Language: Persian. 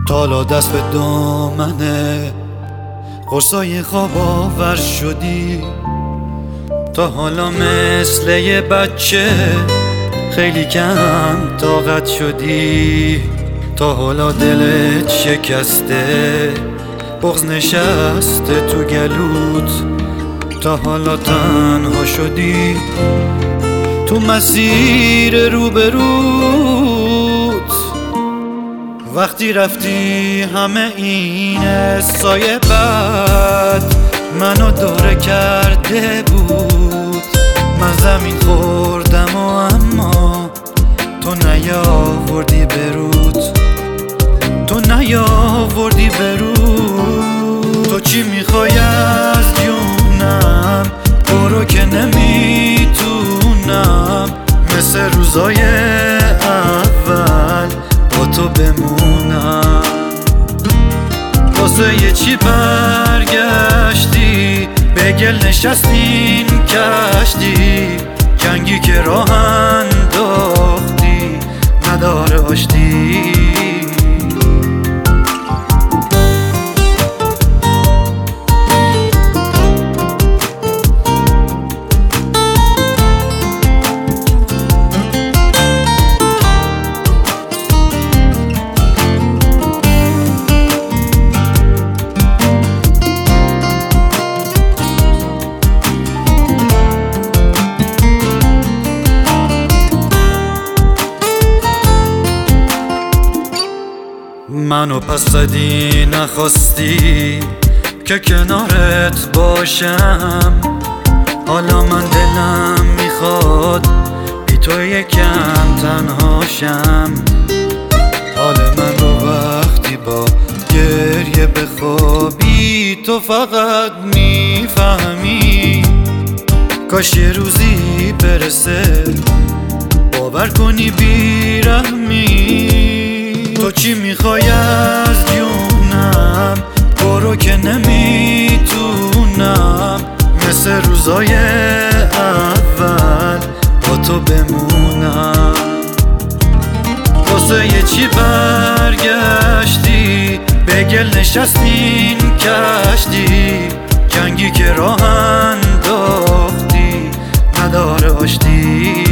تالا دست به دامنه قرصای خواب آور شدی. تا حالا مثل یه بچه خیلی کم طاقت شدی. تا حالا دلت شکسته بغض نشسته تو گلوت. تا حالا تنها شدی تو مسیر روبروت. وقتی رفتی همه این سایه بد منو دوره کرده بود. من زمین خوردم و اما تو نیاوردی برود. تو نیاوردی برود. تو چی میخوای از جونم؟ برو که نمیتونم مثل روزای اول با تو بمونم. واسه یه چی برگشتی به گل نشستین کشتی. جنگی که راه انداختی نداره آشتی. منو پس زدی نخواستی که کنارت باشم. حالا من دلم میخواد بی تو یکم تنهاشم. حال من رو وقتی با گریه بخوابی تو فقط میفهمی. کاش یه روزی برسه باور کنی بیرحمی. تو چی میخوای از جونم؟ برو که نمیتونم مثل روزای اول با تو بمونم. واسه یه چی برگشتی به گل نشستین کشتی. جنگی که راه انداختی نداره آشتی.